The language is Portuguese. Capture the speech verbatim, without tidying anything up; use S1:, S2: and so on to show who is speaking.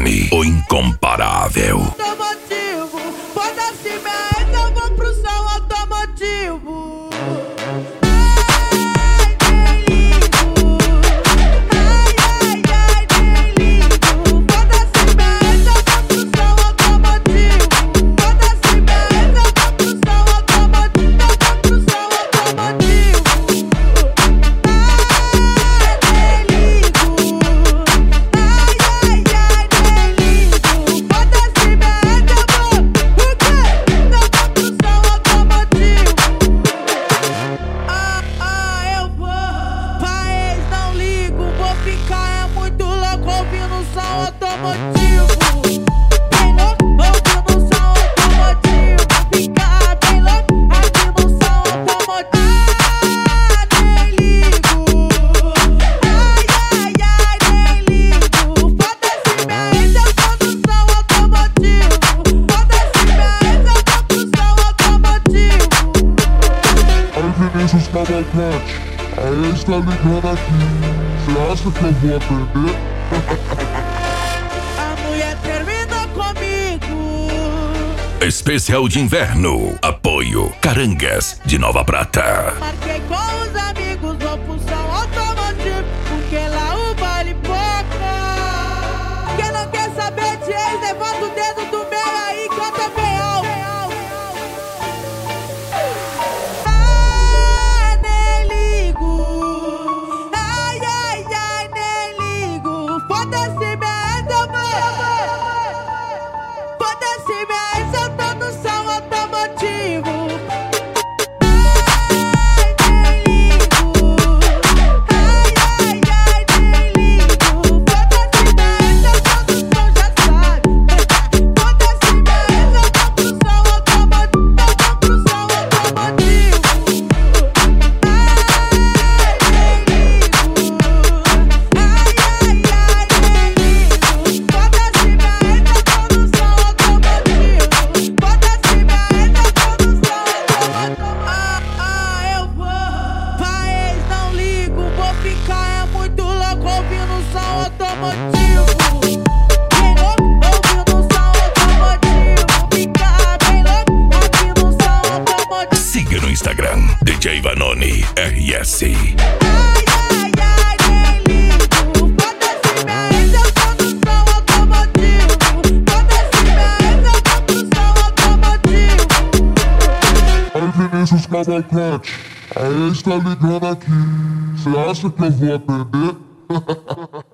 S1: Ivanoni, o incomparável.
S2: Automotivo, foda-se mesmo, eu vou pro som automotivo.
S3: Vinícius Cavalcante, aí está ligando aqui. Você acha que eu vou atender?
S2: A mulher terminou comigo.
S1: Especial de inverno. Apoio Carangas de Nova Prata.
S2: Marquei com os amigos, vou pro som automotivo, porque lá o vale pouco. Quem não quer saber de ex, levanta o dedo do meio aí, canta bem alto.
S1: Siga no Instagram, D J Ivanoni R S.
S3: Aí Vinícius Cavalcante, aí está ligando aqui. Você acha que eu vou atender?